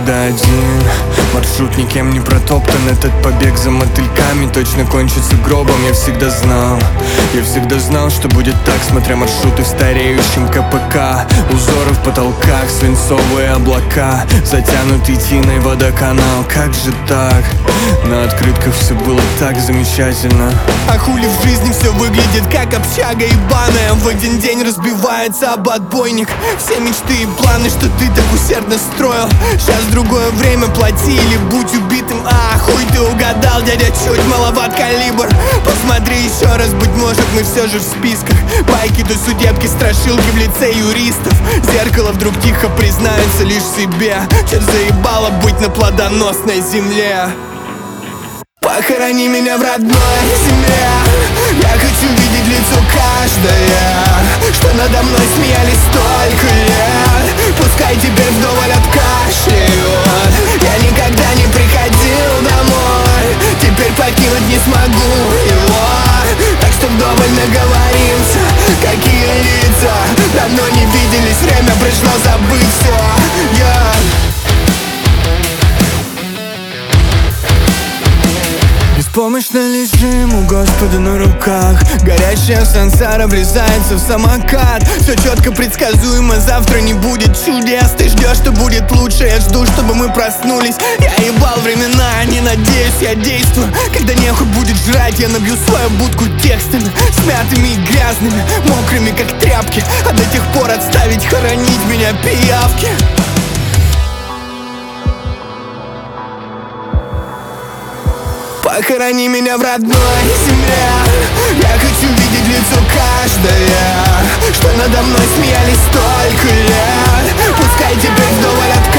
всегда один. Маршрут никем не протоптан, этот побег за мотыльками точно кончится гробом. Я всегда знал, что будет так, смотря маршруты в стареющем КПК. Узоры в потолках, свинцовые облака, затянутый тиной водоканал. Как же так? На открытках все было так замечательно. А хули в жизни все выглядит как общага ебаная. В один день разбивается об отбойник все мечты и планы, что ты так усердно строил. Сейчас другое время, плати или будь убитым. А, хуй ты угадал, дядя, чуть маловат калибр. Посмотри еще раз, быть может мы все же в списках. Байки до судебки, страшилки в лице юристов. Зеркало вдруг тихо признается лишь себе. Чё заебало быть на плодоносной земле. Похорони меня в родной земле. Я хочу видеть лицо каждое, что надо мной смеялись столько лет. Пускай теперь вдоволь откашляют. Я никогда не приходил домой, теперь покинуть не смогу его. Так что вдоволь наговоримся. Какие лица давно не виделись, время пришло забыть все. Беспомощно лежим у Господа на руках. Горящая сансара врезается в самокат. Все четко предсказуемо, завтра не будет чудес. Ты ждешь, что будет лучше, я жду, чтобы мы проснулись. Я ебал времена, не надеюсь, я действую. Когда нехуй будет жрать, я набью свою будку текстами, смятыми и грязными, мокрыми как тряпки. А до тех пор отставить хоронить меня пиявки. Похорони меня в родной земле. Я хочу видеть лицо каждое, что надо мной смеялись столько лет. Пускай теперь вдоволь откажут.